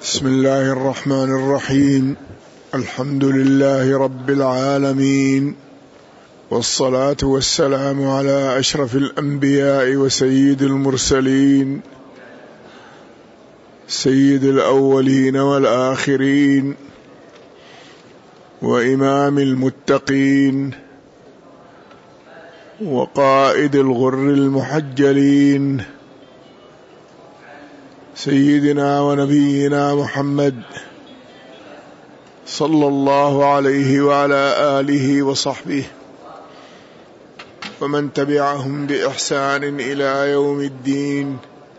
بسم الله الرحمن الرحيم. الحمد لله رب العالمين، والصلاة والسلام على أشرف الأنبياء وسيد المرسلين، سيد الأولين والآخرين، وإمام المتقين، وقائد الغر المحجلين، سيدنا ونبينا محمد صلى الله عليه وعلى آله وصحبه ومن تبعهم بإحسان إلى يوم الدين،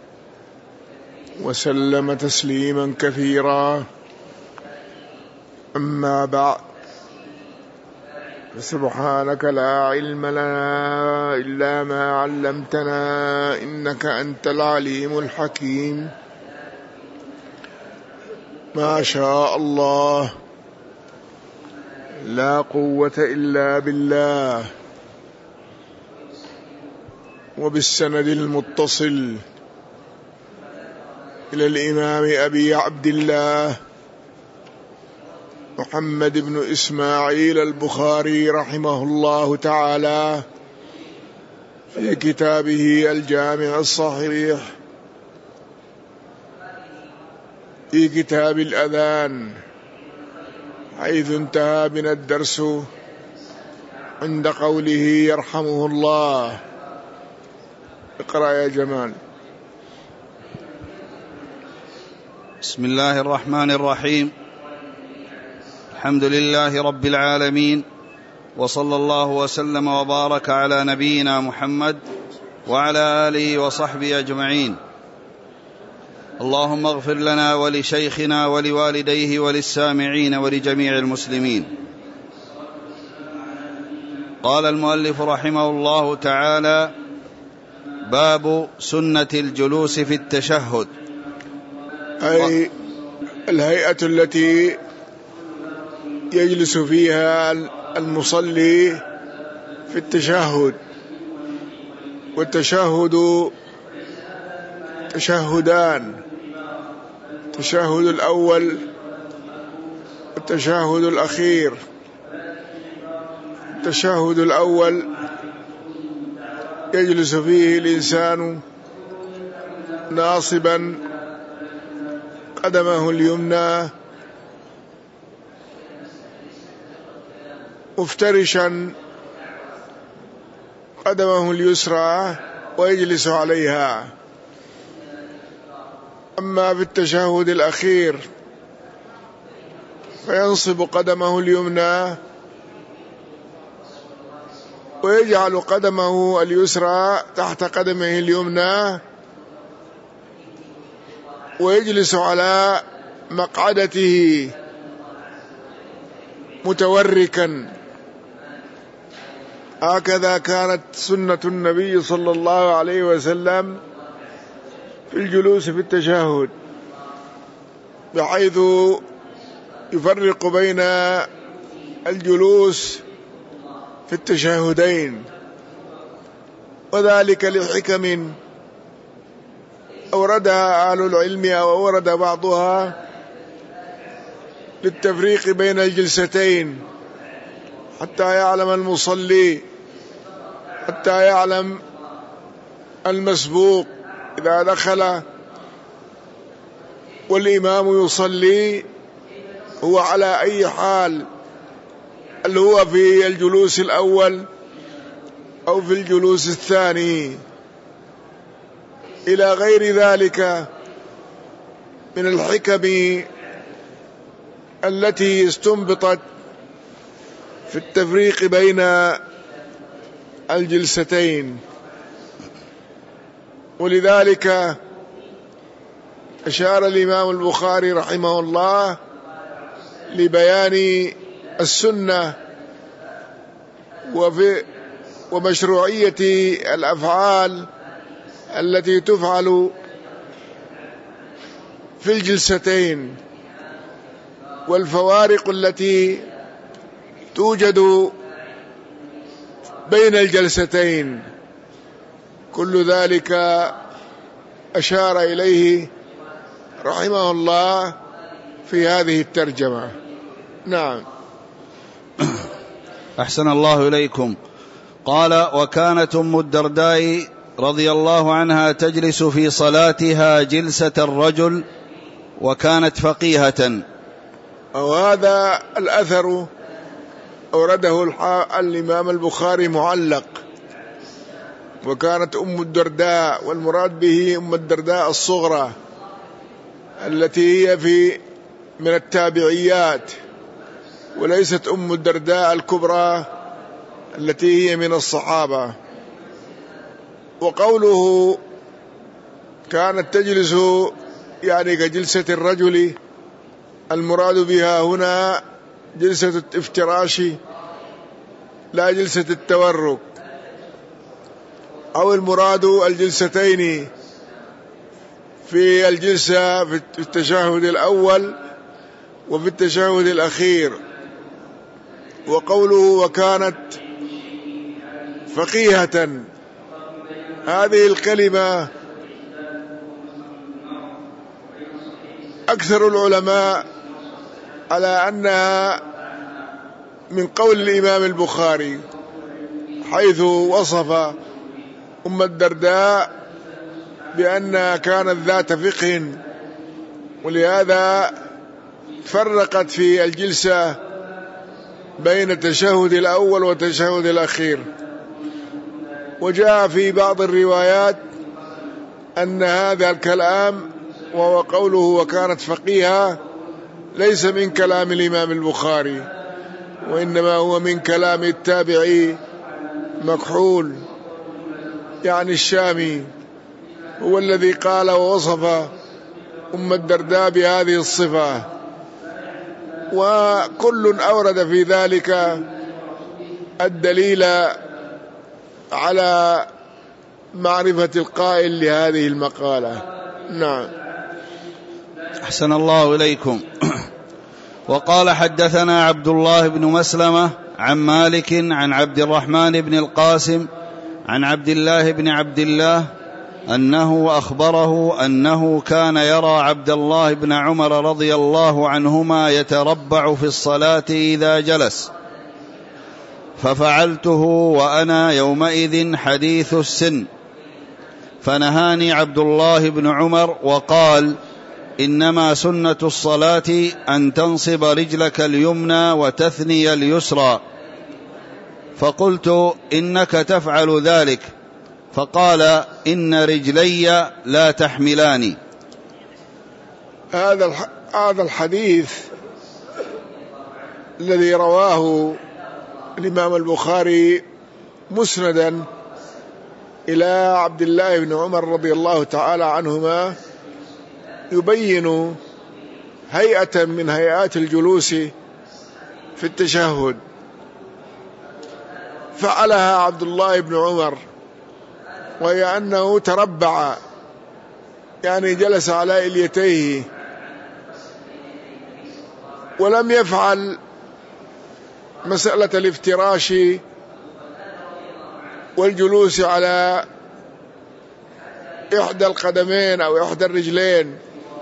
وسلم تسليما كثيرا. أما بعد، سبحانك لا علم لنا إلا ما علمتنا إنك أنت العليم الحكيم. ما شاء الله، لا قوة إلا بالله. وبالسند المتصل إلى الإمام أبي عبد الله محمد بن إسماعيل البخاري رحمه الله تعالى في كتابه الجامع الصحيح في كتاب الأذان، حيث انتهى من الدرس عند قوله يرحمه الله. اقرأ يا جمال. بسم الله الرحمن الرحيم. الحمد لله رب العالمين، وصلى الله وسلم وبارك على نبينا محمد وعلى آله وصحبه أجمعين. اللهم اغفر لنا ولشيخنا ولوالديه وللسامعين ولجميع المسلمين. قال المؤلف رحمه الله تعالى: باب سنة الجلوس في التشهد، أي الهيئة التي يجلس فيها المصلي في التشهد. والتشهد تشهدان: التشهد الأول والتشهد الأخير. التشهد الأول يجلس فيه الإنسان ناصبا قدمه اليمنى، مفترشا قدمه اليسرى ويجلس عليها. أما في التشهد الأخير فينصب قدمه اليمنى ويجعل قدمه اليسرى تحت قدمه اليمنى ويجلس على مقعدته متوركا. هكذا كانت سنة النبي صلى الله عليه وسلم في الجلوس في التشهد، بحيث يفرق بين الجلوس في التشهدين، وذلك لحكم أوردها أهل العلم أو أورد بعضها للتفريق بين الجلستين، حتى يعلم المصلي، حتى يعلم المسبوق إذا دخل والإمام يصلي هو على أي حال، هل هو في الجلوس الأول أو في الجلوس الثاني، إلى غير ذلك من الحكم التي استنبطت في التفريق بين الجلستين. ولذلك أشار الإمام البخاري رحمه الله لبيان السنة ومشروعية الأفعال التي تفعل في الجلستين، والفوارق التي توجد بين الجلستين. كل ذلك أشار إليه رحمه الله في هذه الترجمة. نعم. أحسن الله إليكم. قال: وكانت أم الدرداء رضي الله عنها تجلس في صلاتها جلسة الرجل وكانت فقيهة. وهذا الأثر أورده الإمام البخاري معلق. وكانت أم الدرداء، والمراد به أم الدرداء الصغرى التي هي من التابعيات، وليست أم الدرداء الكبرى التي هي من الصحابة. وقوله كانت تجلس يعني كجلسة الرجل، المراد بها هنا جلسة الافتراش لا جلسة التورك، أو المراد الجلستين في الجلسة في التشهد الأول وفي التشهد الأخير. وقوله وكانت فقيهة، هذه الكلمة أكثر العلماء على أنها من قول الإمام البخاري، حيث وصف أم الدرداء بأنها كانت ذات فقه، ولهذا فرقت في الجلسة بين التشهد الأول والتشهد الأخير. وجاء في بعض الروايات أن هذا الكلام وهو قوله وكانت فقيهة ليس من كلام الإمام البخاري، وإنما هو من كلام التابعي مكحول يعني الشامي، هو الذي قال ووصف أم الدرداء بهذه الصفة. وكل أورد في ذلك الدليل على معرفة القائل لهذه المقالة. نعم. أحسن الله إليكم. وقال: حدثنا عبد الله بن مسلمة عن مالك عن عبد الرحمن بن القاسم عن عبد الله بن عبد الله أنه أخبره أنه كان يرى عبد الله بن عمر رضي الله عنهما يتربع في الصلاة إذا جلس، ففعلته وأنا يومئذ حديث السن، فنهاني عبد الله بن عمر وقال: إنما سنة الصلاة أن تنصب رجلك اليمنى وتثني اليسرى. فقلت: إنك تفعل ذلك. فقال: إن رجلي لا تحملاني. هذا الحديث الذي رواه الإمام البخاري مسندا إلى عبد الله بن عمر رضي الله تعالى عنهما يبين هيئة من هيئات الجلوس في التشهد فعلها عبد الله بن عمر، وهي أنه تربع يعني جلس على إليتيه، ولم يفعل مسألة الافتراش والجلوس على إحدى القدمين أو إحدى الرجلين،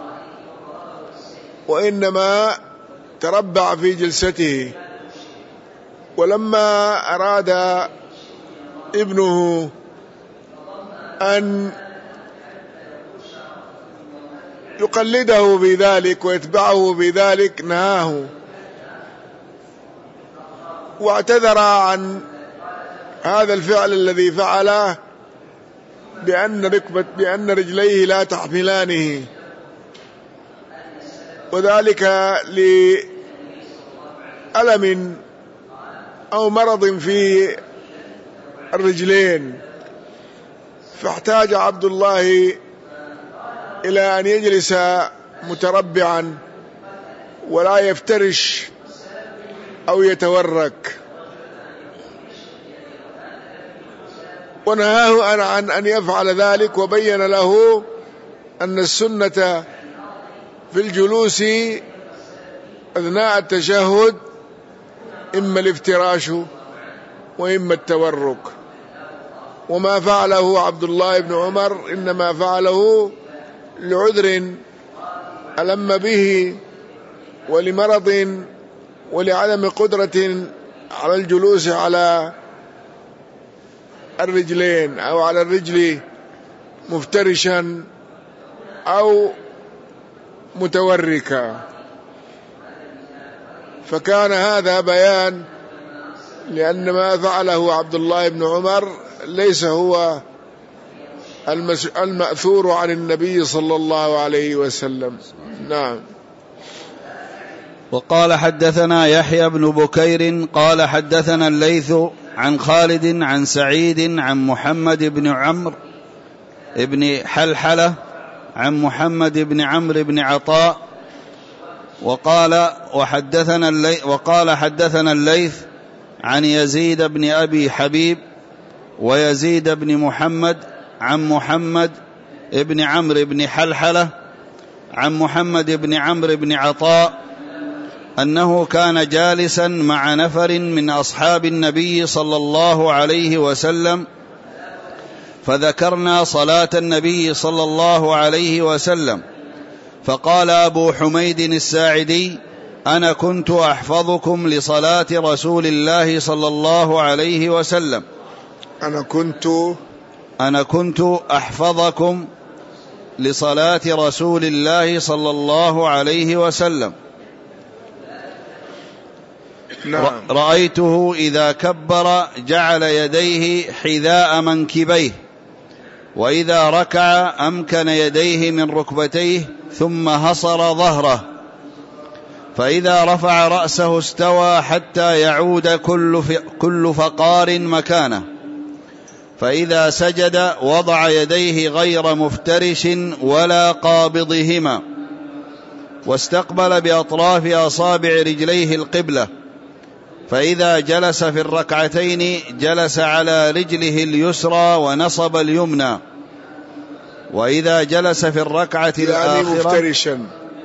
وإنما تربع في جلسته. ولما أراد ابنه أن يقلده بذلك ويتبعه بذلك نهاه، واعتذر عن هذا الفعل الذي فعله بأن رجليه لا تحملانه، وذلك لألم أو مرض في الرجلين، فاحتاج عبد الله إلى أن يجلس متربعا ولا يفترش أو يتورك، ونهاه عن أن يفعل ذلك، وبين له أن السنة في الجلوس أثناء التشهد إما الافتراش وإما التورك. وما فعله عبد الله بن عمر إنما فعله لعذر ألم به ولمرض ولعدم قدرة على الجلوس على الرجلين أو على الرجل مفترشا أو متوركا. فكان هذا بيان لأن ما فعله عبد الله بن عمر ليس هو المأثور عن النبي صلى الله عليه وسلم. نعم. وقال حدثنا يحيى بن بكير قال حدثنا الليث عن خالد عن سعيد عن محمد بن عمرو بن حلحلة عن محمد بن عمرو بن عطاء وقال حدثنا الليث عن يزيد بن أبي حبيب ويزيد بن محمد عن محمد بن عمرو بن حلحلة عن محمد بن عمرو بن عطاء أنه كان جالسا مع نفر من أصحاب النبي صلى الله عليه وسلم فذكرنا صلاة النبي صلى الله عليه وسلم فقال أبو حميد الساعدي أنا كنت أحفظكم لصلاة رسول الله صلى الله عليه وسلم أنا كنت أحفظكم لصلاة رسول الله صلى الله عليه وسلم. نعم. رأيته إذا كبر جعل يديه حذاء منكبيه وإذا ركع أمكن يديه من ركبتيه ثم هصر ظهره فإذا رفع رأسه استوى حتى يعود كل فقار مكانه فإذا سجد وضع يديه غير مفترش ولا قابضهما واستقبل بأطراف أصابع رجليه القبلة فإذا جلس في الركعتين جلس على رجله اليسرى ونصب اليمنى وإذا جلس في الركعة الآخرة مفترشا.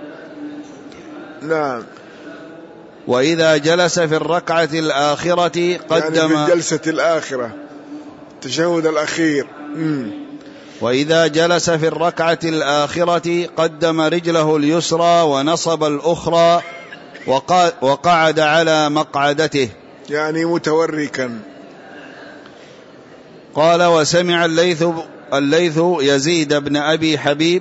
نعم. وإذا جلس في الركعة الآخرة قدم في الجلسة الآخرة التشهد الأخير. وإذا جلس في الركعة الآخرة قدم رجله اليسرى ونصب الأخرى وقعد على مقعدته يعني متوركا. قال وسمع الليث يزيد بن أبي حبيب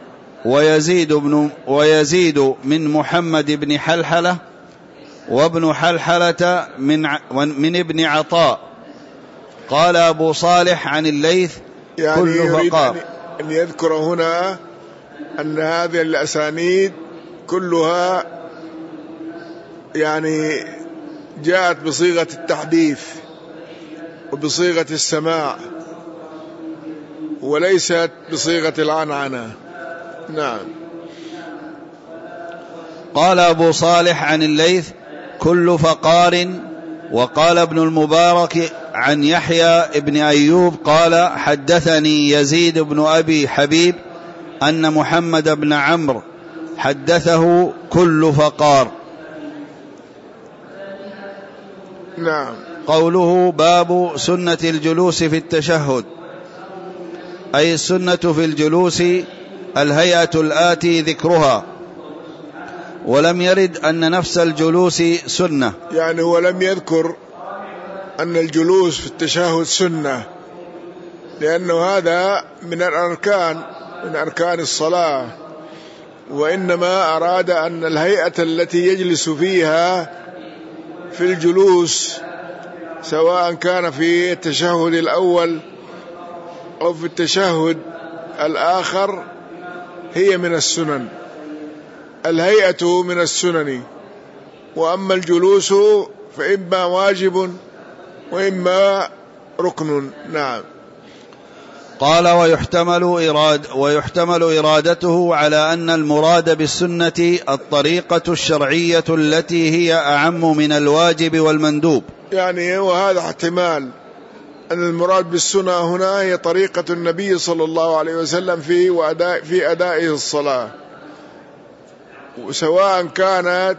ويزيد من محمد بن حلحلة وابن حلحلة من ابن عطاء. قال أبو صالح عن الليث يعني كل فقار. أن يذكر هنا أن هذه الأسانيد كلها يعني جاءت بصيغة التحديث وبصيغة السماع وليست بصيغة العنعنة. نعم. قال أبو صالح عن الليث كل فقار. وقال ابن المبارك عن يحيى بن أيوب قال حدثني يزيد بن أبي حبيب أن محمد بن عمرو حدثه كل فقار. نعم. قوله باب سنة الجلوس في التشهد أي السنة في الجلوس الهيئة الآتي ذكرها ولم يرد أن نفس الجلوس سنة. يعني ولم يذكر أن الجلوس في التشهد سنة لأنه هذا من أركان الصلاة وإنما أراد أن الهيئة التي يجلس فيها في الجلوس سواء كان في التشهد الأول أو في التشهد الآخر هي من السنن. الهيئة من السنن وأما الجلوس فإما واجب وإما ركن. نعم. قال ويحتمل إرادته على أن المراد بالسنة الطريقة الشرعية التي هي أعم من الواجب والمندوب. يعني وهذا احتمال أن المراد بالسنة هنا هي طريقة النبي صلى الله عليه وسلم في أدائه الصلاة سواء كانت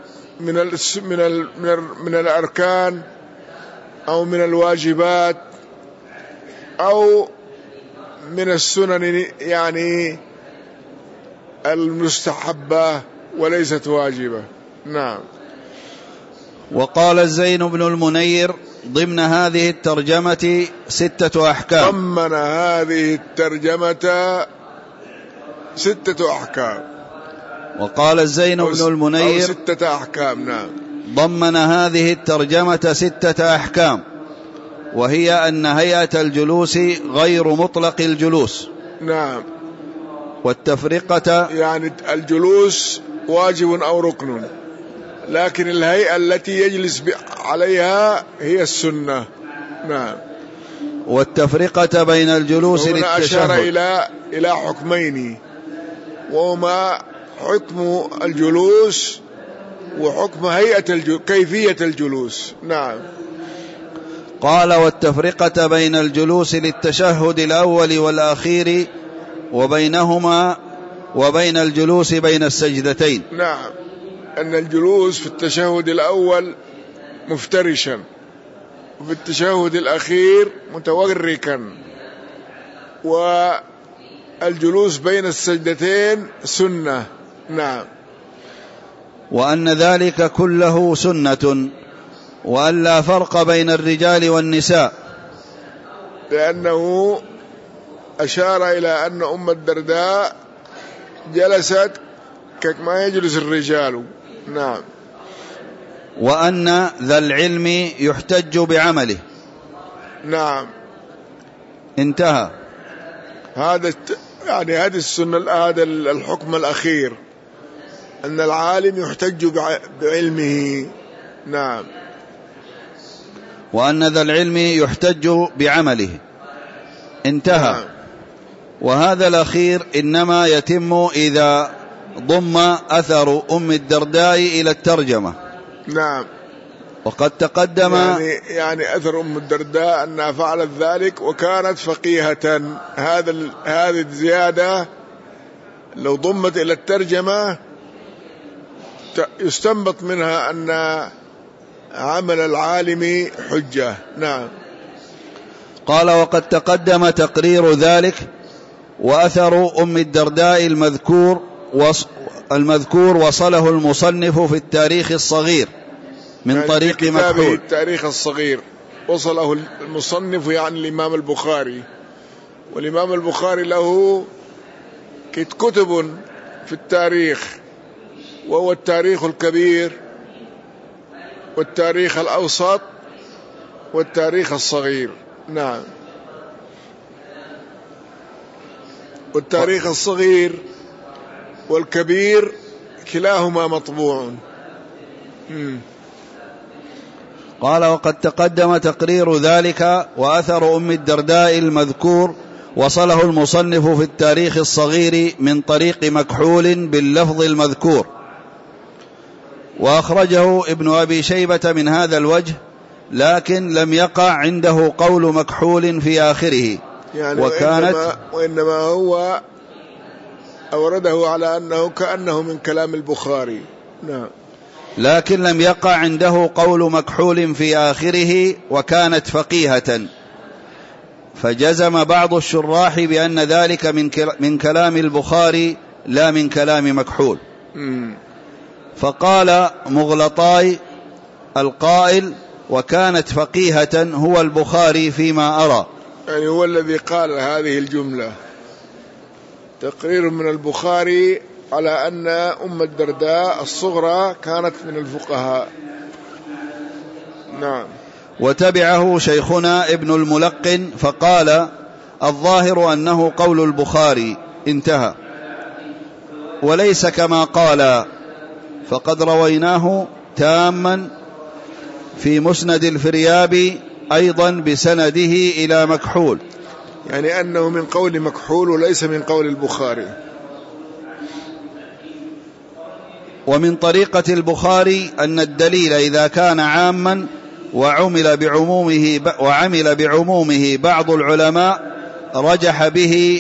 من الأركان أو من الواجبات أو من السنن يعني المستحبة وليست واجبة. نعم. وقال الزين بن المنير ضمن هذه الترجمة 6 أحكام. ضمن هذه الترجمة 6 أحكام. وقال الزين بن المنير 6 أحكام. نعم. ضمن هذه الترجمة 6 أحكام، وهي أن هيئة الجلوس غير مطلق الجلوس. نعم. والتفرقة يعني الجلوس واجب أو ركن، لكن الهيئة التي يجلس عليها هي السنة. نعم. والتفرقة بين الجلوس هنا للتشهد. أشار إلى حكمين، وهما حكم الجلوس وحكم هيئة كيفية الجلوس. نعم. قال: والتفرقة بين الجلوس للتشهد الأول والأخير وبينهما وبين الجلوس بين السجدتين. نعم. أن الجلوس في التشهد الأول مفترشا، وفي التشهد الأخير متوركا، والجلوس بين السجدتين سنة. نعم. وأن ذلك كله سنة، وأن لا فرق بين الرجال والنساء، لأنه أشار إلى أن أم الدرداء جلست كما يجلس الرجال. نعم. وأن ذا العلم يحتج بعمله. نعم. انتهى. يعني هذه السنة، هذا الحكم الأخير، أن العالم يحتج بعلمه. نعم. وأن ذا العلم يحتج بعمله. انتهى. نعم. وهذا الأخير إنما يتم إذا ضم أثر أم الدرداء إلى الترجمة. نعم. وقد تقدم يعني أثر أم الدرداء أنها فعلت ذلك وكانت فقيهة. هذه الزيادة لو ضمت إلى الترجمة يستنبط منها أن عمل العالم حجة. نعم. قال: وقد تقدم تقرير ذلك، وأثر أم الدرداء المذكور وصله المصنف في التاريخ الصغير من يعني طريق مكحول. التاريخ الصغير وصله المصنف، يعني الإمام البخاري. والإمام البخاري له كتب في التاريخ، وهو التاريخ الكبير والتاريخ الأوسط والتاريخ الصغير. نعم. والتاريخ الصغير والكبير كلاهما مطبوع. قال: وقد تقدم تقرير ذلك، وأثر أم الدرداء المذكور وصله المصنف في التاريخ الصغير من طريق مكحول باللفظ المذكور، وأخرجه ابن أبي شيبة من هذا الوجه، لكن لم يقع عنده قول مكحول في آخره. يعني وإنما هو أورده على أنه كأنه من كلام البخاري. نعم. لكن لم يقع عنده قول مكحول في آخره، وكانت فقيهة، فجزم بعض الشراح بأن ذلك من كلام البخاري لا من كلام مكحول. فقال مغلطاي القائل: وكانت فقيهة هو البخاري فيما أرى. يعني هو الذي قال هذه الجملة، تقرير من البخاري على أن أم الدرداء الصغرى كانت من الفقهاء. نعم. وتبعه شيخنا ابن الملقن فقال: الظاهر أنه قول البخاري. انتهى. وليس كما قال، فقد رويناه تاما في مسند الفريابي أيضا بسنده إلى مكحول، يعني أنه من قول مكحول وليس من قول البخاري. ومن طريقة البخاري أن الدليل إذا كان عاما وعمل بعمومه بعض العلماء رجح به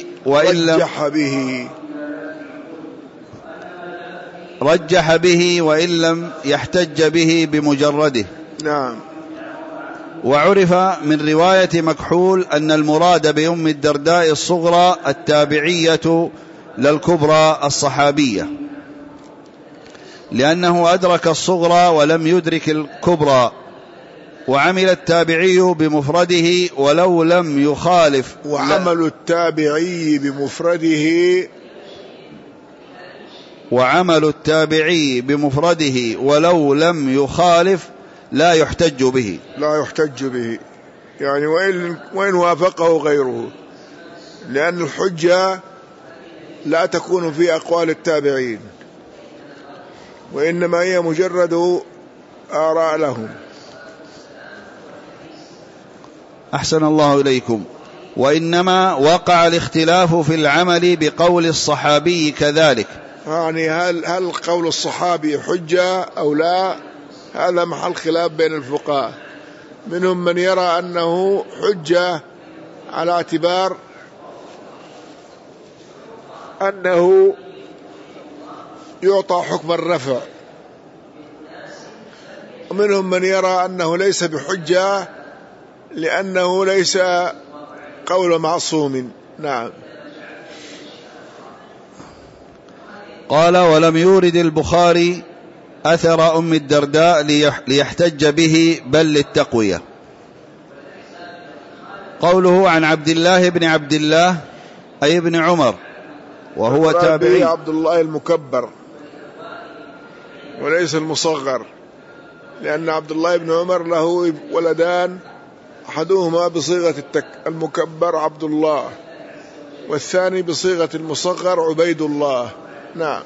وإن لم يحتج به بمجرده. نعم. وعرف من رواية مكحول أن المراد بأم الدرداء الصغرى التابعية للكبرى الصحابية. لأنه أدرك الصغرى ولم يدرك الكبرى. وعمل التابعي بمفرده ولو لم يخالف. وعمل التابعي بمفرده ولو لم يخالف لا يحتج به، يعني وإن وافقه غيره، لأن الحجة لا تكون في أقوال التابعين، وإنما هي مجرد آراء لهم. أحسن الله إليكم. وإنما وقع الاختلاف في العمل بقول الصحابي كذلك، يعني هل قول الصحابي حجة أو لا؟ هذا محل خلاف بين الفقهاء. منهم من يرى أنه حجة على اعتبار أنه يعطى حكم الرفع، ومنهم من يرى أنه ليس بحجة لأنه ليس قول معصوم. نعم. قال: ولم يورد البخاري أثر أم الدرداء ليحتج به بل للتقوية. قوله عن عبد الله بن عبد الله أي ابن عمر وهو تابعي. عبد الله المكبر وليس المصغر، لأن عبد الله بن عمر له ولدان، أحدهما بصيغة المكبر عبد الله، والثاني بصيغة المصغر عبيد الله. نعم.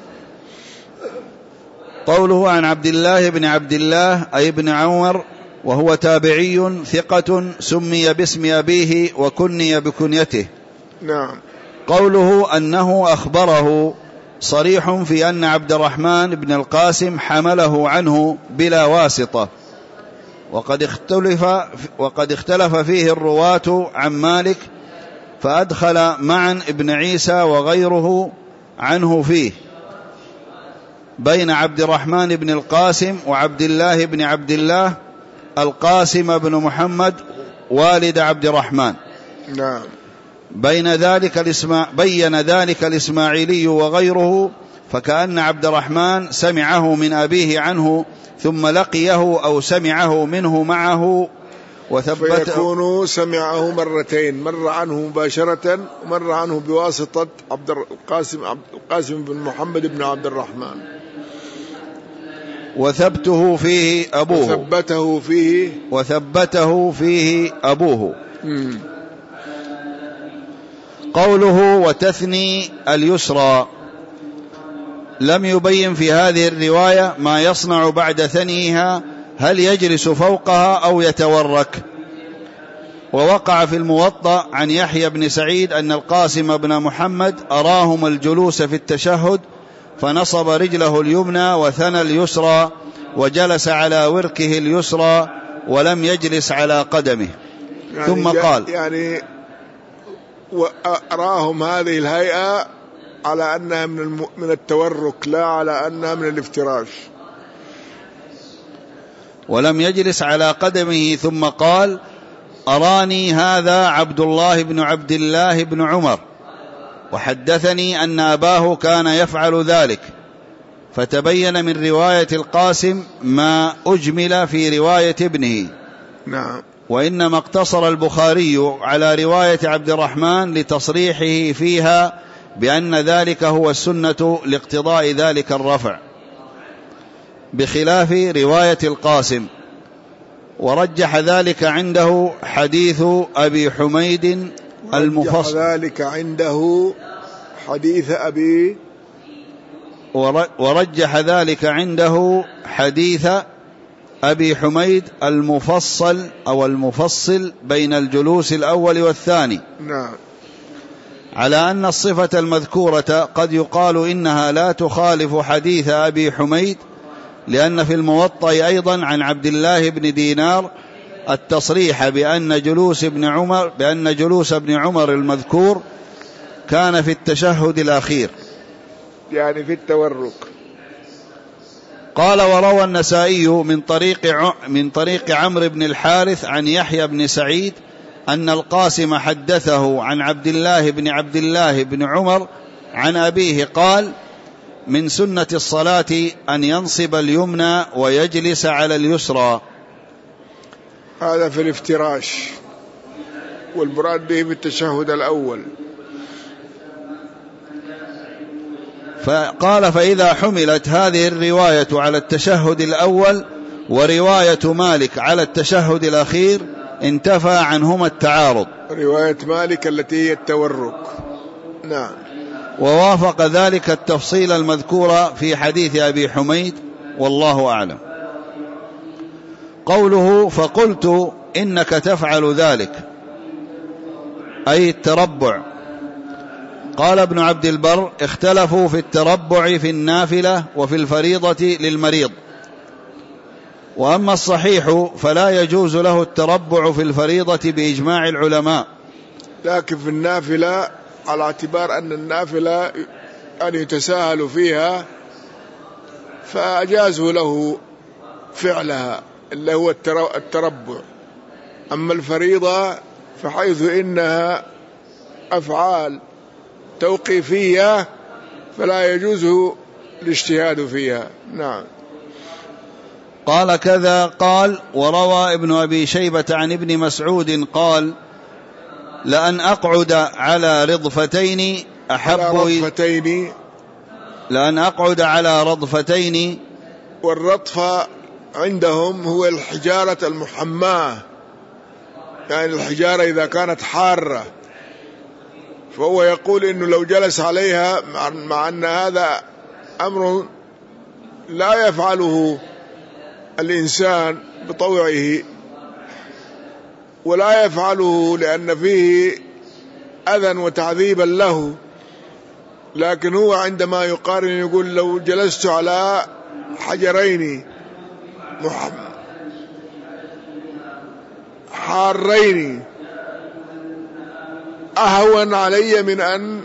قوله عن عبد الله بن عبد الله أي ابن عمر وهو تابعي ثقة سمي باسم أبيه وكني بكنيته. نعم. قوله أنه أخبره صريح في أن عبد الرحمن بن القاسم حمله عنه بلا واسطة، وقد اختلف فيه الرواة عن مالك، فأدخل معا ابن عيسى وغيره عنه فيه بين عبد الرحمن بن القاسم وعبد الله بن عبد الله القاسم بن محمد والد عبد الرحمن. نعم. بين ذلك الإسماعيلي وغيره، فكأن عبد الرحمن سمعه من أبيه عنه ثم لقيه أو سمعه منه معه وثبته، فيكون سمعه مرتين، مر عنه مباشرة ومر عنه بواسطة القاسم بن محمد بن عبد الرحمن. وثبته فيه أبوه. قوله وتثني اليسرى، لم يبين في هذه الرواية ما يصنع بعد ثنيها، هل يجلس فوقها أو يتورك. ووقع في الموطأ عن يحيى بن سعيد أن القاسم بن محمد أراهم الجلوس في التشهد، فنصب رجله اليمنى وثنى اليسرى وجلس على وركه اليسرى ولم يجلس على قدمه. ثم قال يعني وأراهم هذه الهيئة على أنها من التورك، لا على أنها من الافتراش. ولم يجلس على قدمه. ثم قال أراني هذا عبد الله بن عبد الله بن عمر، وحدثني أن أباه كان يفعل ذلك، فتبين من رواية القاسم ما أجمل في رواية ابنه. نعم. وإنما اقتصر البخاري على رواية عبد الرحمن لتصريحه فيها بأن ذلك هو السنة لاقتضاء ذلك الرفع، بخلاف رواية القاسم. ورجح ذلك عنده حديث أبي حميد المفصل، ورجح ذلك عنده حديث أبي حميد المفصل أو المفصل بين الجلوس الأول والثاني. نعم. على أن الصفة المذكورة قد يقال إنها لا تخالف حديث أبي حميد، لأن في الموطأ أيضا عن عبد الله بن دينار التصريح بأن جلوس ابن عمر المذكور كان في التشهد الأخير، يعني في التورك. قال وروى النسائي من طريق عمرو بن الحارث عن يحيى بن سعيد أن القاسم حدثه عن عبد الله بن عمر عن أبيه قال من سنة الصلاة أن ينصب اليمنى ويجلس على اليسرى. هذا في الافتراش، والمراد به بالتشهد الأول. فقال فإذا حملت هذه الرواية على التشهد الأول ورواية مالك على التشهد الأخير انتفى عنهما التعارض. رواية مالك التي هي التورك. نعم. ووافق ذلك التفصيل المذكور في حديث أبي حميد، والله أعلم. قوله فقلت إنك تفعل ذلك أي التربع. قال ابن عبد البر اختلفوا في التربع في النافلة وفي الفريضة للمريض، وأما الصحيح فلا يجوز له التربع في الفريضة بإجماع العلماء، لكن في النافلة على اعتبار أن النافلة أن يتساهل فيها فأجازوا له فعلها اللي هو التربع. أما الفريضة فحيث إنها أفعال توقيفية فلا يجوز الاجتهاد فيها. نعم. قال كذا قال وروى ابن أبي شيبة عن ابن مسعود قال لأن أقعد على رضفتين لأن أقعد على رضفتين. والرضفة عندهم هو الحجارة المحماة، يعني الحجارة إذا كانت حارة، فهو يقول إنه لو جلس عليها، مع أن هذا أمر لا يفعله الإنسان بطوعه ولا يفعله لأن فيه أذى وتعذيبا له، لكن هو عندما يقارن يقول لو جلست على حجرين حارين أهون علي من أن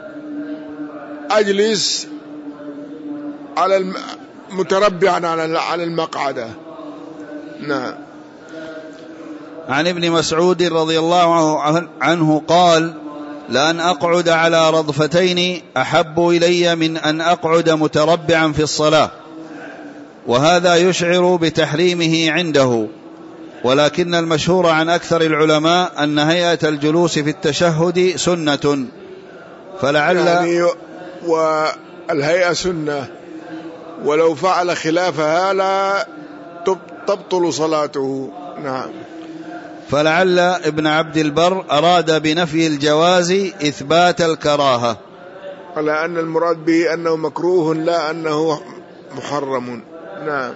أجلس على متربعا على المقعدة. نعم. عن ابن مسعود رضي الله عنه قال لأن أقعد على رضفتين أحب إلي من أن أقعد متربعا في الصلاة، وهذا يشعر بتحريمه عنده، ولكن المشهور عن أكثر العلماء أن هيئة الجلوس في التشهد سنة، فلعل يعني والهيئة سنة، ولو فعل خلافها لا تبطل صلاته. نعم. فلعل ابن عبد البر أراد بنفي الجواز إثبات الكراهة، على أن المراد به أنه مكروه لا أنه محرم. نعم.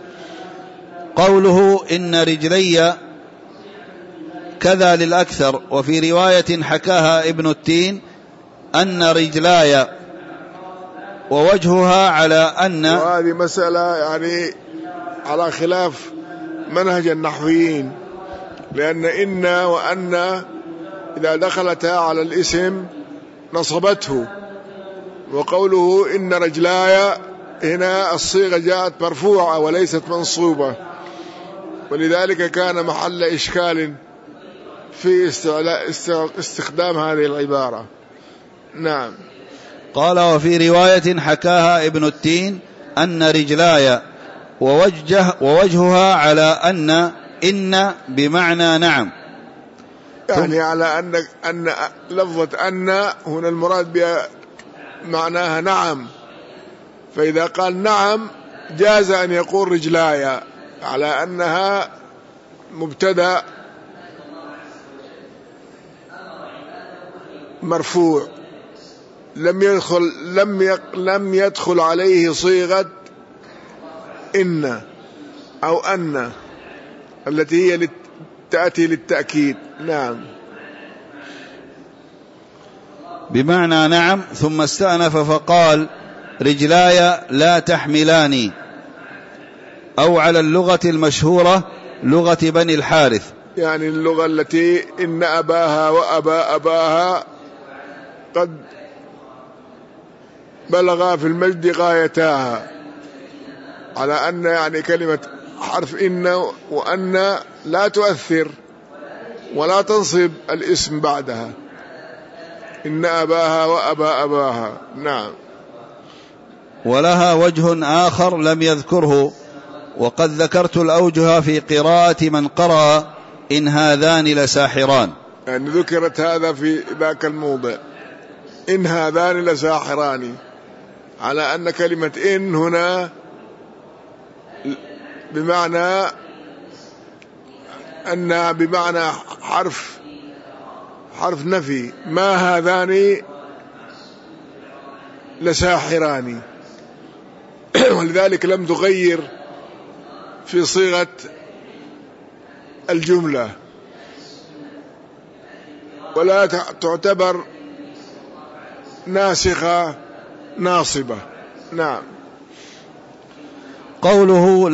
قوله إن رجلي كذا للأكثر، وفي رواية حكاها ابن التين أن رجلاي، ووجهها على أن، وهذه مسألة يعني على خلاف منهج النحويين، لأن إن وأن إذا دخلتا على الاسم نصبته، وقوله إن رجلاي هنا الصيغة جاءت مرفوعة وليست منصوبة، ولذلك كان محل إشكال في استخدام هذه العبارة. نعم. قال وفي رواية حكاها ابن التين أن رجلاي، ووجهها على إن بمعنى نعم، يعني على أن لفظة أن هنا المراد بها معناها نعم، فإذا قال نعم جاز أن يقول رجلاي على أنها مبتدأ مرفوع لم يدخل عليه صيغة إن أو أن التي هي تأتي للتأكيد. نعم. بمعنى نعم. ثم استأنف فقال رجلاي لا تحملاني، أو على اللغة المشهورة لغة بني الحارث، يعني اللغة التي إن أباها وأبا أباها قد بلغا في المجد غايتاها، على أن يعني كلمة حرف إن وأن لا تؤثر ولا تنصب الاسم بعدها، إن أباها وأبا أباها. نعم. ولها وجه آخر لم يذكره، وقد ذكرت الأوجه في قراءة من قرأ إن هذان لساحران. يعني ذكرت هذا في ذاك الموضع، إن هذان لساحران، على أن كلمة إن هنا بمعنى أن بمعنى حرف نفي، ما هذان لساحران، ولذلك لم تغير في صيغة الجملة ولا تعتبر ناسخة ناصبة. نعم. قوله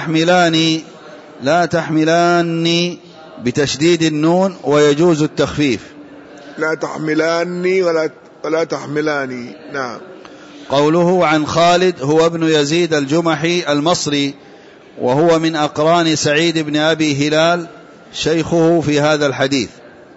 لا تحملاني بتشديد النون ويجوز التخفيف. لا تحملاني ولا تحملاني. نعم. قوله عن خالد هو ابن يزيد الجمحي المصري، وهو من أقران سعيد بن أبي هلال شيخه في هذا الحديث.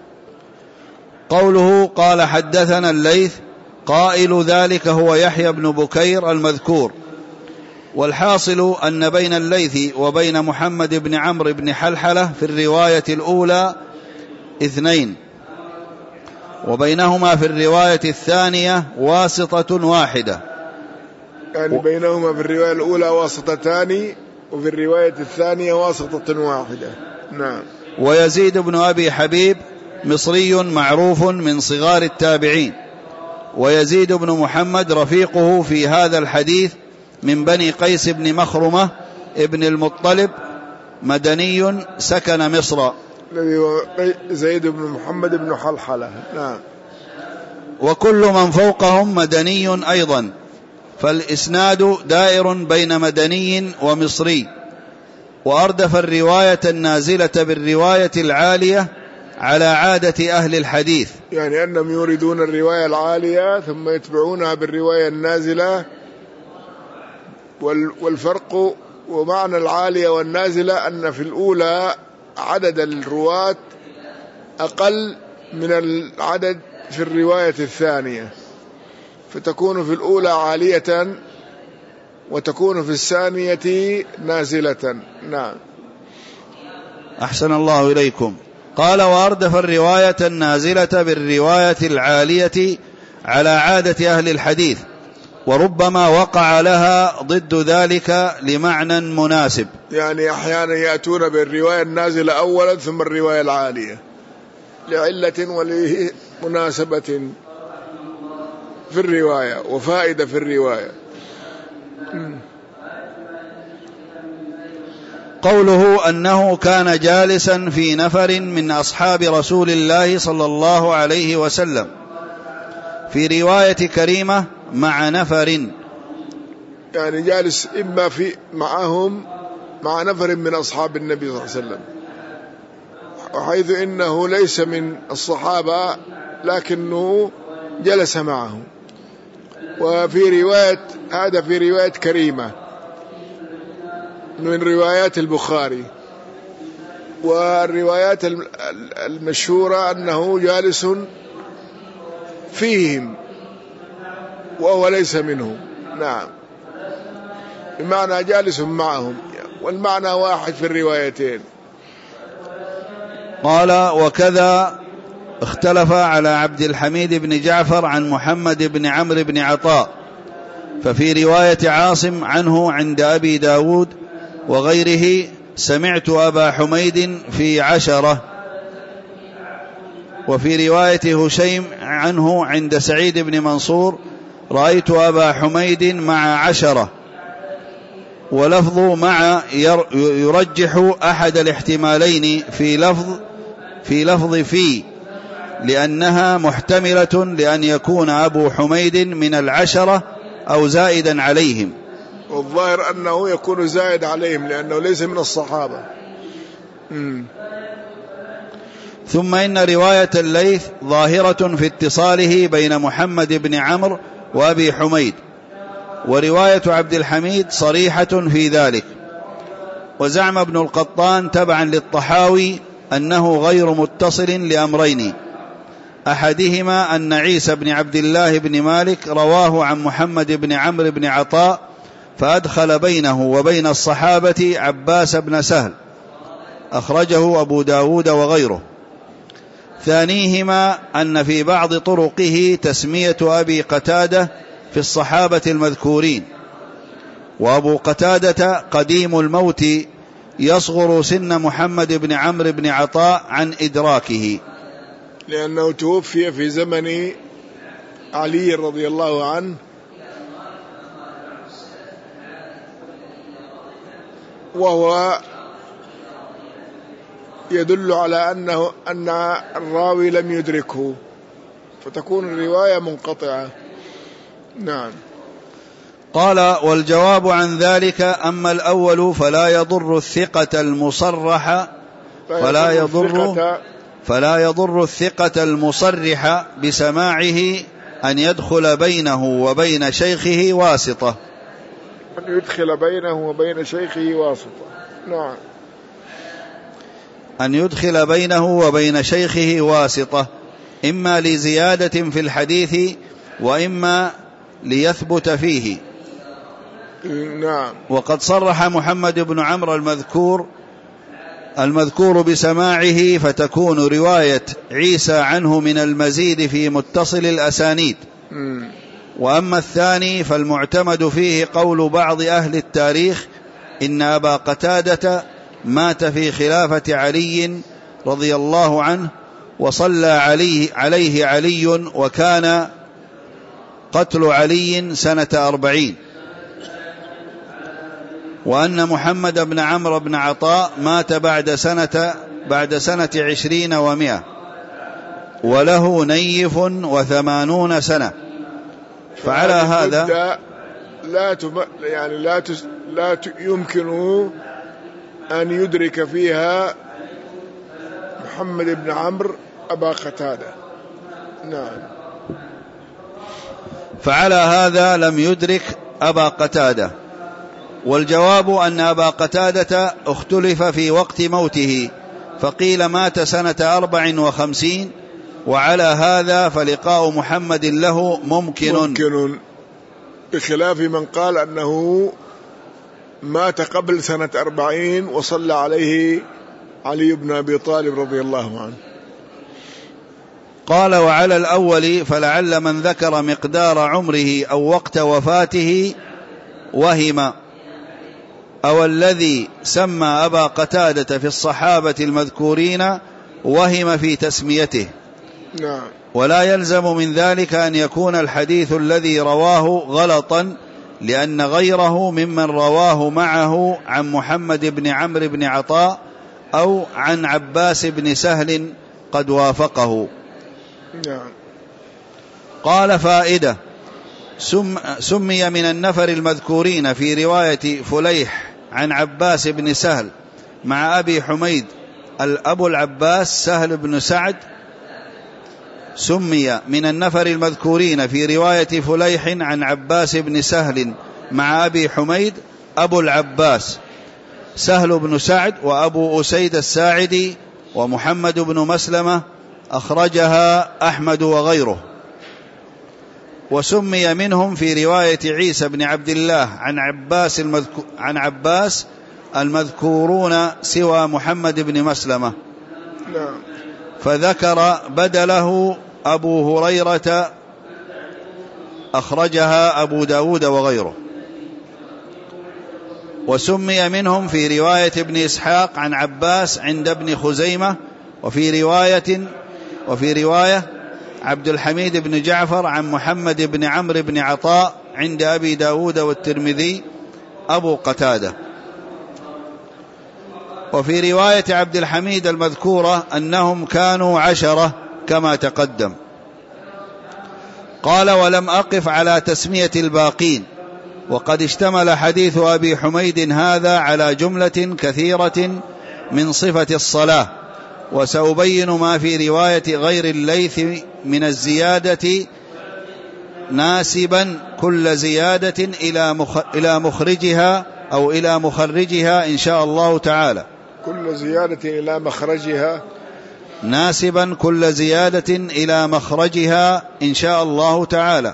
قوله قال حدثنا الليث، قائل ذلك هو يحيى بن بكير المذكور، والحاصل أن بين الليث وبين محمد بن عمرو بن حلحلة في الرواية الأولى 2، وبينهما في الرواية الثانية واسطة واحدة. يعني بينهما في الرواية الأولى واسطتان، وفي الرواية الثانية واسطة واحدة. نعم. ويزيد بن أبي حبيب مصري معروف من صغار التابعين، ويزيد بن محمد رفيقه في هذا الحديث من بني قيس بن مخرمة ابن المطلب، مدني سكن مصر. الذي هو زيد بن محمد بن حلحلة. نعم. وكل من فوقهم مدني أيضا، فالإسناد دائر بين مدني ومصري، وأردف الرواية النازلة بالرواية العالية على عادة أهل الحديث، يعني أنهم يريدون الرواية العالية ثم يتبعونها بالرواية النازلة، والفرق ومعنى العالية والنازلة أن في الأولى عدد الرواة أقل من العدد في الرواية الثانية، فتكون في الأولى عالية وتكون في الثانية نازلة. نعم. أحسن الله إليكم. قال وأردف الرواية النازلة بالرواية العالية على عادة أهل الحديث، وربما وقع لها ضد ذلك لمعنى مناسب. يعني أحيانا يأتون بالرواية النازلة أولا ثم الرواية العالية لعلة ولمناسبة في الرواية وفائدة في الرواية. قوله أنه كان جالسا في نفر من أصحاب رسول الله صلى الله عليه وسلم، في رواية كريمة مع نفر، يعني جالس إما في معهم مع نفر من أصحاب النبي صلى الله عليه وسلم، وحيث إنه ليس من الصحابة لكنه جلس معهم. وفي رواية هذا في رواية كريمة من روايات البخاري، والروايات المشهورة أنه جالس فيهم وهو ليس منهم. نعم. بمعنى جالس معهم، والمعنى واحد في الروايتين. قال وكذا اختلف على عبد الحميد بن جعفر عن محمد بن عمرو بن عطاء، ففي رواية عاصم عنه عند أبي داود وغيره سمعت أبا حميد في 10، وفي رواية هشيم عنه عند سعيد بن منصور رأيت أبا حميد مع 10، ولفظ مع يرجح أحد الاحتمالين في لفظ في، لأنها محتملة لأن يكون أبو حميد من 10 أو زائدا عليهم، والظاهر أنه يكون زائد عليهم لأنه ليس من الصحابة. ثم إن رواية الليث ظاهرة في اتصاله بين محمد بن عمرو وأبي حميد، ورواية عبد الحميد صريحة في ذلك. وزعم ابن القطان تبعا للطحاوي أنه غير متصل لأمرين: أحدهما أن عيسى بن عبد الله بن مالك رواه عن محمد بن عمرو بن عطاء فأدخل بينه وبين الصحابة عباس بن سهل، أخرجه أبو داود وغيره. ثانيهما أن في بعض طرقه تسمية أبي قتادة في الصحابة المذكورين، وأبو قتادة قديم الموت يصغر سن محمد بن عمرو بن عطاء عن إدراكه، لأنه توفي في زمن علي رضي الله عنه، وهو يدل على أن الراوي لم يدركه، فتكون الرواية منقطعة. نعم. قال: والجواب عن ذلك أما الأول فلا يضر الثقة المصرح بسماعه أن يدخل بينه وبين شيخه واسطة. نعم. أن يدخل بينه وبين شيخه واسطة، إما لزيادة في الحديث وإما ليثبت فيه. نعم. وقد صرح محمد بن عمرو المذكور بسماعه، فتكون رواية عيسى عنه من المزيد في متصل الأسانيد. وأما الثاني فالمعتمد فيه قول بعض أهل التاريخ إن أبا قتادة مات في خلافة علي رضي الله عنه، وصلى عليه علي، وكان قتل علي سنة 40، وأن محمد بن عمرو بن عطاء مات بعد سنة 20 و100، وله 89 سنة. فعلى هذا لا يمكن أن يدرك فيها محمد بن عمرو أبا قتادة. نعم. فعلى هذا لم يدرك أبا قتادة. والجواب أن أبا قتادة اختلف في وقت موته، فقيل مات سنة 54، وعلى هذا فلقاء محمد له ممكن بخلاف من قال أنه مات قبل سنة 40 وصلى عليه علي بن أبي طالب رضي الله عنه. قال: وعلى الأول فلعل من ذكر مقدار عمره أو وقت وفاته وهم، أو الذي سمى أبا قتادة في الصحابة المذكورين وهم في تسميته. نعم. ولا يلزم من ذلك أن يكون الحديث الذي رواه غلطا، لأن غيره ممن رواه معه عن محمد بن عمرو بن عطاء أو عن عباس بن سهل قد وافقه. نعم. قال: فائدة: سمي من النفر المذكورين في رواية فليح عن عباس بن سهل مع أبي حميد أبو العباس سهل بن سعد. سمي من النفر المذكورين في رواية فليح عن عباس بن سهل مع أبي حميد أبو العباس سهل بن سعد وأبو أسيد الساعدي ومحمد بن مسلمة، أخرجها أحمد وغيره. وسمي منهم في رواية عيسى بن عبد الله عن عباس المذكورون سوى محمد بن مسلمة، فذكر بدله أبو هريرة، أخرجها أبو داود وغيره. وسمي منهم في رواية ابن إسحاق عن عباس عند ابن خزيمة، وفي رواية عبد الحميد بن جعفر عن محمد بن عمرو بن عطاء عند أبي داود والترمذي أبو قتادة. وفي رواية عبد الحميد المذكورة أنهم كانوا 10 كما تقدم. قال: ولم أقف على تسمية الباقين، وقد اشتمل حديث أبي حميد هذا على جملة كثيرة من صفة الصلاة، وسأبين ما في رواية غير الليث من الزيادة، ناسبا كل زيادة إلى مخرجها أو إلى مخرجها إن شاء الله تعالى. كل زيادة إلى مخرجها ناسبا كل زيادة إلى مخرجها إن شاء الله تعالى.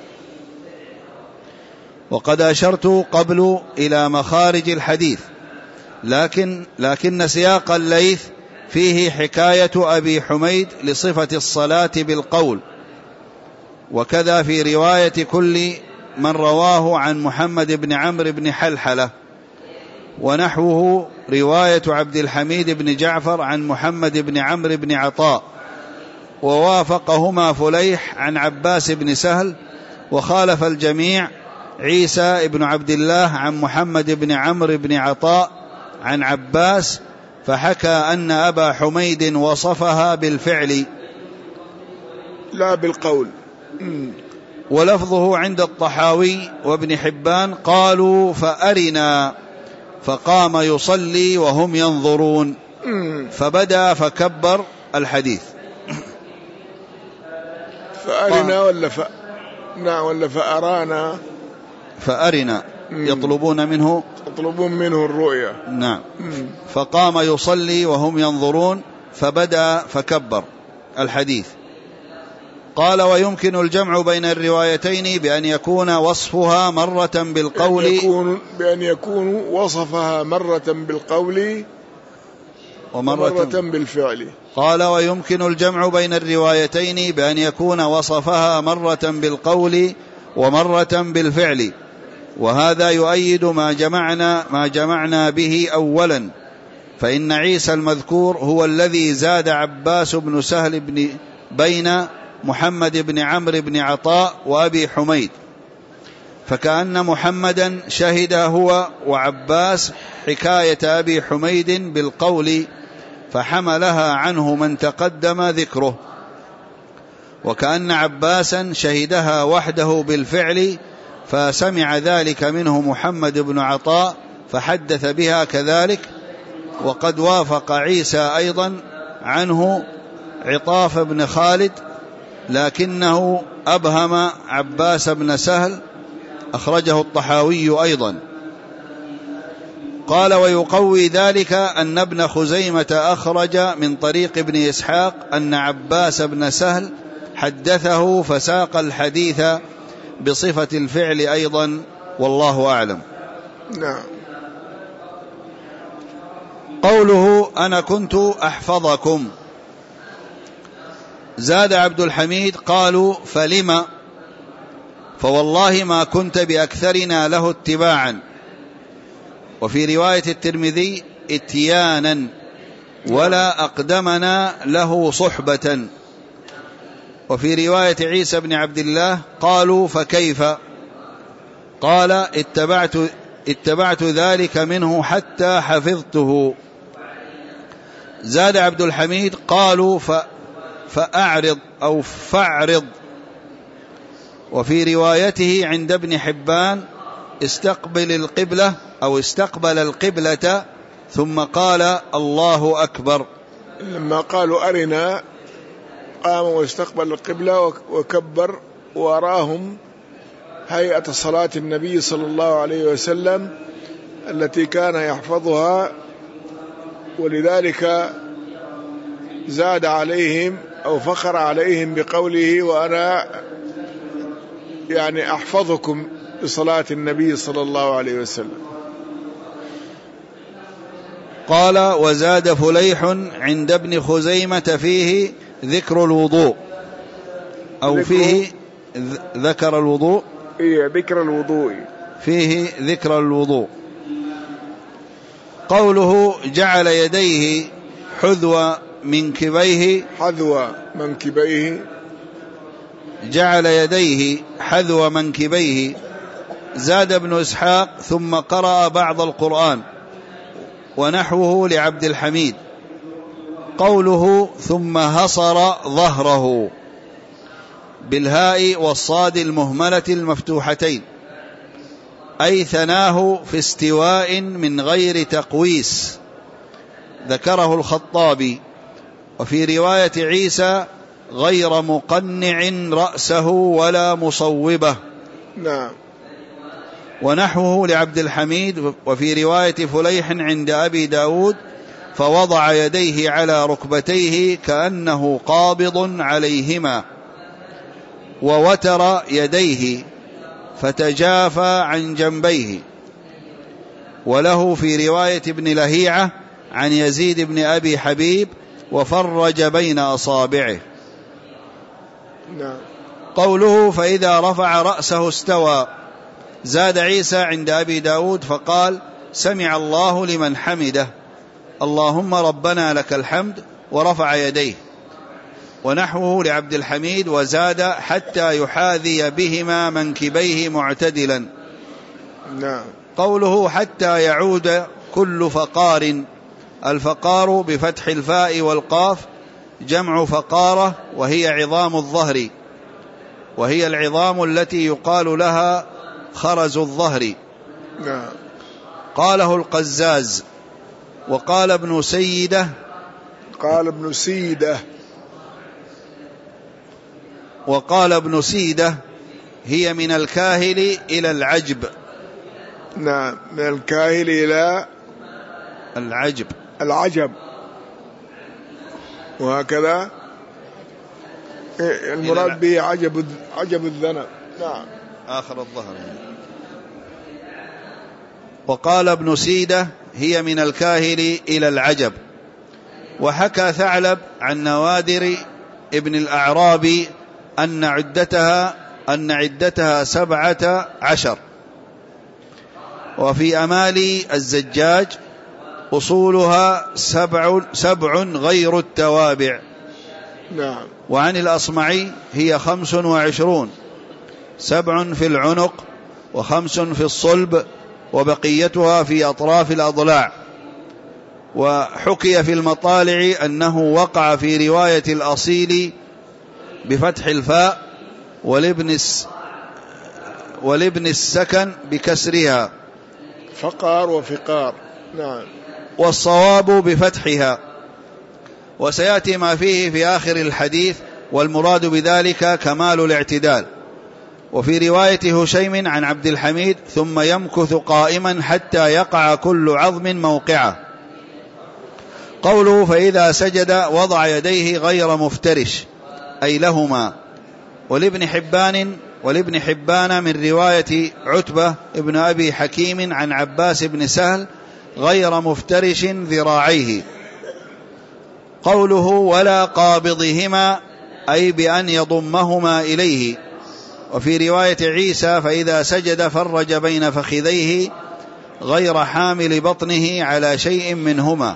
وقد أشرت قبل إلى مخارج الحديث، لكن سياق الليث فيه حكاية أبي حميد لصفة الصلاة بالقول، وكذا في رواية كل من رواه عن محمد بن عمرو بن حلحلة، ونحوه رواية عبد الحميد بن جعفر عن محمد بن عمرو بن عطاء، ووافقهما فليح عن عباس بن سهل، وخالف الجميع عيسى بن عبد الله عن محمد بن عمرو بن عطاء عن عباس، فحكى أن أبا حميد وصفها بالفعل لا بالقول. ولفظه عند الطحاوي وابن حبان قالوا فأرنا، فقام يصلي وهم ينظرون، فبدأ فكبر الحديث. فأرنا ولا ولا فأرانا؟ فأرنا يطلبون منه الرؤيا. نعم. فقام يصلي وهم ينظرون فبدأ فكبر الحديث. قال ويمكن الجمع بين الروايتين بأن يكون وصفها مرة بالقول، بأن يكون وصفها مرة بالقول ومرة بالفعل. قال ويمكن الجمع بين الروايتين بأن يكون وصفها مرة بالقول ومرة بالفعل، وهذا يؤيد ما جمعنا به أولا، فإن عيسى المذكور هو الذي زاد عباس بن سهل بين محمد بن عمرو بن عطاء وأبي حميد، فكأن محمدا شهد هو وعباس حكاية أبي حميد بالقول فحملها عنه من تقدم ذكره، وكأن عباسا شهدها وحده بالفعل فسمع ذلك منه محمد بن عطاء فحدث بها كذلك. وقد وافق عيسى أيضا عنه عطاف بن خالد، لكنه أبهم عباس بن سهل، أخرجه الطحاوي أيضا. قال ويقوي ذلك أن ابن خزيمة أخرج من طريق ابن إسحاق أن عباس بن سهل حدثه فساق الحديث بصفة الفعل أيضا، والله أعلم. نعم. قوله أنا كنت أحفظكم، زاد عبد الحميد قالوا فلما، فوالله ما كنت بأكثرنا له اتباعا، وفي رواية الترمذي اتيانا، ولا أقدمنا له صحبة، وفي رواية عيسى بن عبد الله قالوا فكيف، قال اتبعت ذلك منه حتى حفظته. زاد عبد الحميد قالوا فأعرض أو فاعرض، وفي روايته عند ابن حبان استقبل القبلة ثم قال الله أكبر. لما قالوا أرنا قام واستقبل القبلة وكبر، وراهم هيئة صلاة النبي صلى الله عليه وسلم التي كان يحفظها، ولذلك زاد عليهم أو فخر عليهم بقوله وأنا يعني أحفظكم بصلاة النبي صلى الله عليه وسلم. قال وزاد فليح عند ابن خزيمة فيه ذكر الوضوء، أو فيه ذكر الوضوء، ذكر الوضوء، فيه ذكر الوضوء. قوله جعل يديه حذو منكبيه، جعل يديه حذو منكبيه. زاد ابن إسحاق ثم قرأ بعض القرآن ونحوه لعبد الحميد. قوله ثم هصر ظهره بالهاء والصاد المهملة المفتوحتين، أي ثناه في استواء من غير تقويس، ذكره الخطابي. وفي رواية عيسى غير مقنع رأسه ولا مصوبة. نعم. ونحوه لعبد الحميد. وفي رواية فليح عند أبي داود فوضع يديه على ركبتيه كأنه قابض عليهما، ووتر يديه فتجافى عن جنبيه. وله في رواية ابن لهيعة عن يزيد بن أبي حبيب: وفرج بين أصابعه. قوله: فإذا رفع رأسه استوى. زاد عيسى عند أبي داود فقال: سمع الله لمن حمده، اللهم ربنا لك الحمد، ورفع يديه. ونحوه لعبد الحميد، وزاد: حتى يحاذي بهما منكبيه معتدلا. قوله: حتى يعود كل فقار. الفقار بفتح الفاء والقاف جمع فقارة، وهي عظام الظهر، وهي العظام التي يقال لها خرز الظهر. قاله القزاز. وقال ابن سيدة، وقال ابن سيدة: هي من الكاهل إلى العجب. نعم، من الكاهل إلى العجب، وهكذا المراد به عجب الذنب. نعم، آخر الظهر. وقال ابن سيدة: هي من الكاهل إلى العجب. وحكى ثعلب عن نوادر ابن الأعرابي أن عدتها 17. وفي أمالي الزجاج: أصولها 7 غير التوابع. نعم. وعن الأصمعي: هي 25، 7 في العنق، و5 في الصلب، وبقيتها في أطراف الأضلاع. وحكي في المطالع أنه وقع في رواية الأصيل بفتح الفاء، والابن السكن بكسرها، فقار وفقار. نعم. والصواب بفتحها. وسيأتي ما فيه في آخر الحديث، والمراد بذلك كمال الاعتدال. وفي رواية هشيم عن عبد الحميد: ثم يمكث قائما حتى يقع كل عظم موقعه. قوله: فإذا سجد وضع يديه غير مفترش، أي لهما. ولابن حبان من رواية عتبة ابن أبي حكيم عن عباس بن سهل: غير مفترش ذراعيه. قوله: ولا قابضهما، أي بأن يضمهما إليه. وفي رواية عيسى: فإذا سجد فرج بين فخذيه، غير حامل بطنه على شيء منهما.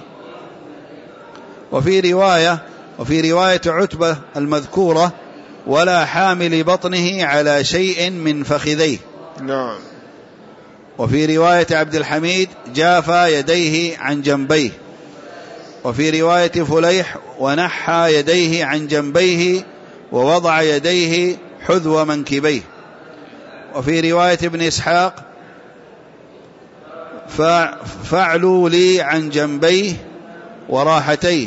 وفي رواية عتبة المذكورة: ولا حامل بطنه على شيء من فخذيه. نعم. وفي رواية عبد الحميد: جافى يديه عن جنبيه. وفي رواية فليح: ونحى يديه عن جنبيه، ووضع يديه حذو منكبيه. وفي رواية ابن إسحاق: فعلوا لي عن جنبيه وراحتيه.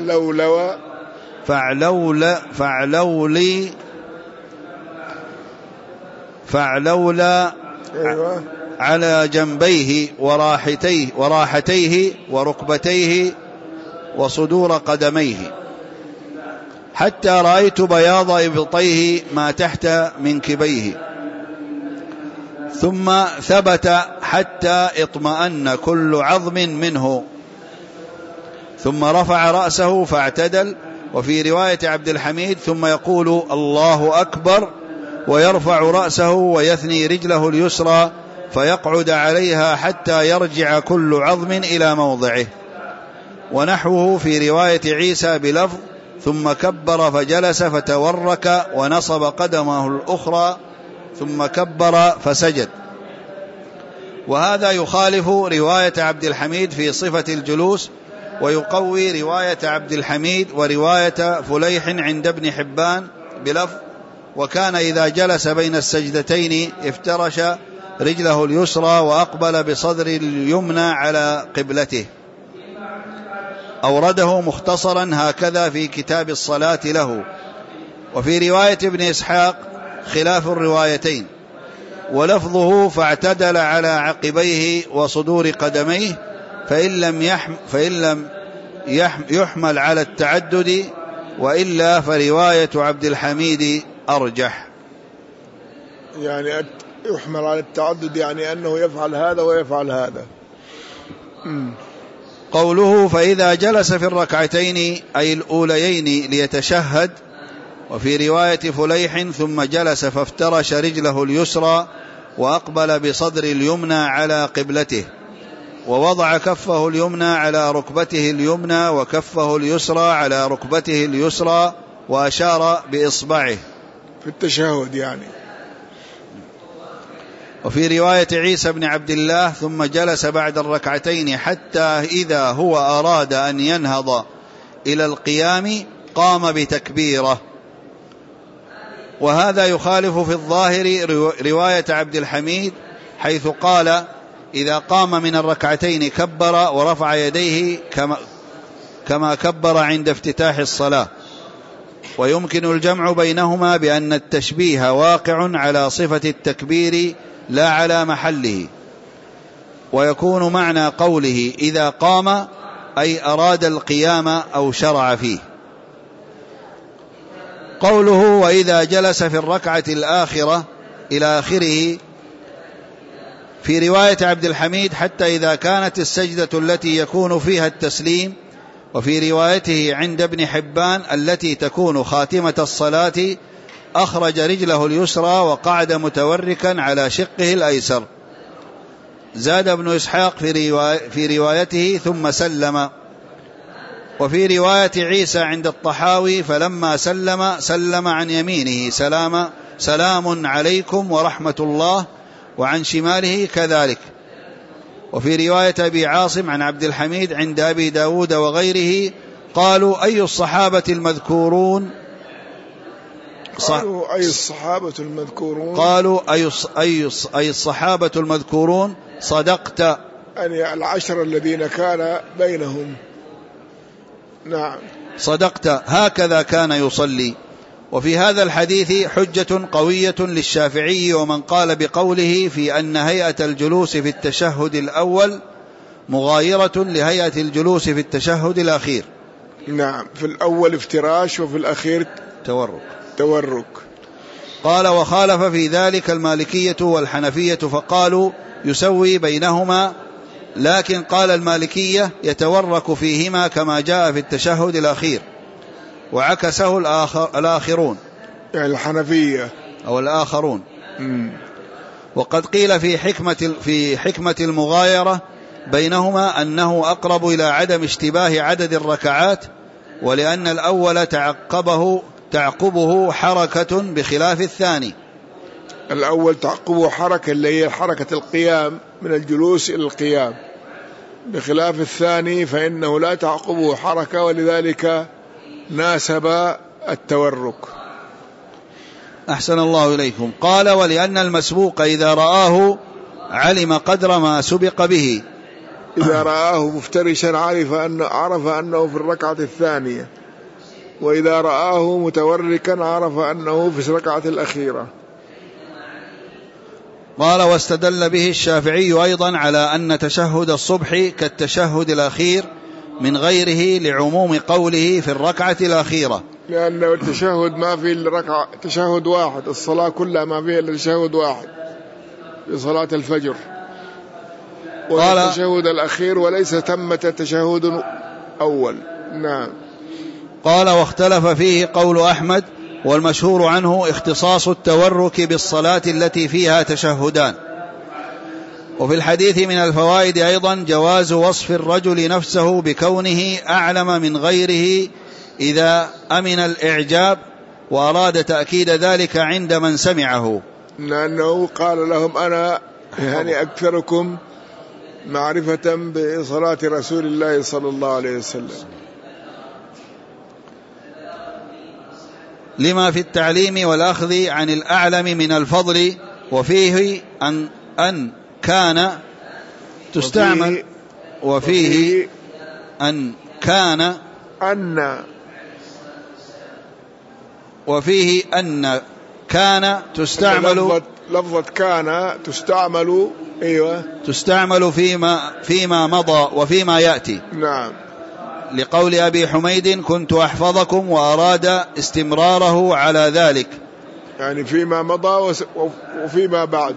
فعلوا على جنبيه وراحتيه وركبتيه وصدور قدميه، حتى رأيت بياض إبطيه ما تحت منكبيه. ثم ثبت حتى اطمأن كل عظم منه، ثم رفع رأسه فاعتدل. وفي رواية عبد الحميد: ثم يقول الله أكبر، ويرفع رأسه ويثني رجله اليسرى فيقعد عليها حتى يرجع كل عظم إلى موضعه. ونحوه في رواية عيسى بلفظ: ثم كبر فجلس فتورك ونصب قدمه الأخرى ثم كبر فسجد. وهذا يخالف رواية عبد الحميد في صفة الجلوس، ويقوي رواية عبد الحميد ورواية فليح عند ابن حبان بلفظ: وكان إذا جلس بين السجدتين افترش رجله اليسرى وأقبل بصدر اليمنى على قبلته. أورده مختصرا هكذا في كتاب الصلاة له. وفي رواية ابن إسحاق خلاف الروايتين، ولفظه: فاعتدل على عقبيه وصدور قدميه، فإن يحمل على التعدد، وإلا فرواية عبد الحميد أرجح. يعني يحمل على التعدد يعني أنه يفعل هذا ويفعل هذا. قوله فإذا جلس في الركعتين أي الأوليين ليتشهد، وفي رواية فليح ثم جلس فافترش رجله اليسرى وأقبل بصدر اليمنى على قبلته، ووضع كفه اليمنى على ركبته اليمنى وكفه اليسرى على ركبته اليسرى وأشار بإصبعه في التشهد يعني. وفي رواية عيسى بن عبد الله ثم جلس بعد الركعتين حتى إذا هو أراد أن ينهض إلى القيام قام بتكبيره. وهذا يخالف في الظاهر رواية عبد الحميد، حيث قال إذا قام من الركعتين كبر ورفع يديه كما كبر عند افتتاح الصلاة. ويمكن الجمع بينهما بأن التشبيه واقع على صفة التكبير لا على محله، ويكون معنى قوله إذا قام أي أراد القيام أو شرع فيه. قوله وإذا جلس في الركعة الآخرة إلى آخره، في رواية عبد الحميد حتى إذا كانت السجدة التي يكون فيها التسليم، وفي روايته عند ابن حبان التي تكون خاتمة الصلاة أخرج رجله اليسرى وقعد متوركا على شقه الأيسر. زاد ابن إسحاق في روايته ثم سلم. وفي رواية عيسى عند الطحاوي فلما سلم عن يمينه سلام عليكم ورحمة الله، وعن شماله كذلك. وفي رواية أبي عاصم عن عبد الحميد عند أبي داود وغيره قالوا أي الصحابة المذكورون قالوا أي الصحابة المذكورون أي الصحابة المذكورون صدقت، يعني العشر الذين كان بينهم. نعم صدقت، هكذا كان يصلي. وفي هذا الحديث حجة قوية للشافعي ومن قال بقوله في أن هيئة الجلوس في التشهد الأول مغايرة لهيئة الجلوس في التشهد الأخير. نعم، في الأول افتراش وفي الأخير تورك. قال وخالف في ذلك المالكية والحنفية فقالوا يسوي بينهما، لكن قال المالكية يتورك فيهما كما جاء في التشهد الأخير، وعكسه الآخرون يعني الحنفية أو الآخرون. وقد قيل في حكمة المغايرة بينهما أنه أقرب إلى عدم اشتباه عدد الركعات، ولأن الأول تعقبه حركة بخلاف الثاني. الأول تعقبه حركة اللي هي حركة القيام من الجلوس إلى القيام، بخلاف الثاني فإنه لا تعقبه حركة، ولذلك ناسب التورك. أحسن الله إليكم. قال ولأن المسبوق إذا رآه علم قدر ما سبق به، إذا رآه مفترشا عرف أنه في الركعة الثانية، وإذا رآه متوركا عرف أنه في الركعة الأخيرة. قال واستدل به الشافعي أيضا على أن تشهد الصبح كالتشهد الأخير من غيره لعموم قوله في الركعة الأخيرة، لأن التشهد ما في الركعة تشهد واحد، الصلاة كلها ما فيها إلا تشهد واحد في صلاة الفجر، والتشهد الأخير وليس ثمة تشهد أول. نعم. قال واختلف فيه قول أحمد، والمشهور عنه اختصاص التورك بالصلاة التي فيها تشهدان. وفي الحديث من الفوائد أيضا جواز وصف الرجل نفسه بكونه أعلم من غيره إذا أمن الإعجاب، وأراد تأكيد ذلك عند من سمعه، لأنه قال لهم أنا يعني أكثركم معرفة بصلاة رسول الله صلى الله عليه وسلم، لما في التعليم والأخذ عن الأعلم من الفضل. وفيه أن كان تستعمل، وفيه أن كان وفيه أن كان تستعمل، لفظة كان تستعمل، أيوة، تستعمل فيما مضى وفيما يأتي. نعم. لقول أبي حميد كنت أحفظكم، وأراد استمراره على ذلك، يعني فيما مضى وفيما بعد.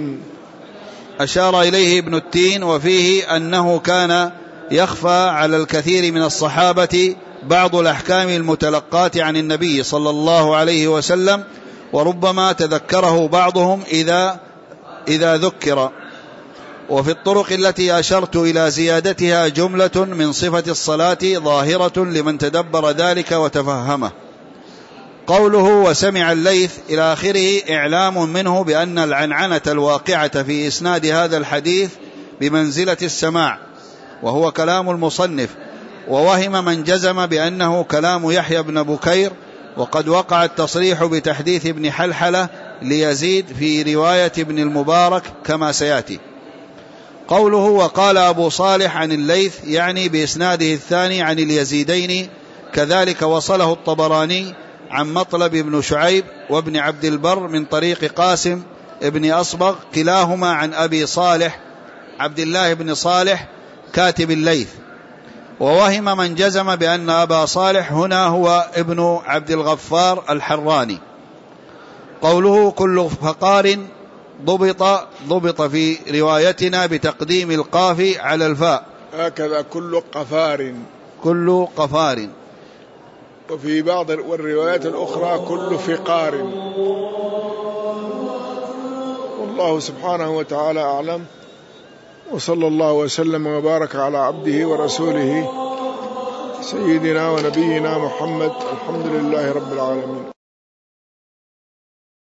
أشار إليه ابن التين، وفيه أنه كان يخفى على الكثير من الصحابة بعض الأحكام المتلقاة عن النبي صلى الله عليه وسلم، وربما تذكره بعضهم إذا ذكر. وفي الطرق التي أشرت إلى زيادتها جملة من صفة الصلاة ظاهرة لمن تدبر ذلك وتفهمه. قوله وسمع الليث إلى آخره إعلام منه بأن العنعنة الواقعة في إسناد هذا الحديث بمنزلة السماع، وهو كلام المصنف، ووهم من جزم بأنه كلام يحيى بن بكير، وقد وقع التصريح بتحديث ابن حلحلة ليزيد في رواية ابن المبارك كما سيأتي. قوله وقال أبو صالح عن الليث يعني بإسناده الثاني عن اليزيدين، كذلك وصله الطبراني عن مطلب بن شعيب وابن عبد البر من طريق قاسم ابن أصبغ كلاهما عن أبي صالح عبد الله بن صالح كاتب الليث. ووهم من جزم بأن أبا صالح هنا هو ابن عبد الغفار الحراني. قوله كل فقار ضبط في روايتنا بتقديم القاف على الفاء، هكذا كل قفار، وفي بعض الروايات الأخرى كل فقار. والله سبحانه وتعالى أعلم، وصلى الله وسلم وبارك على عبده ورسوله سيدنا ونبينا محمد. الحمد لله رب العالمين.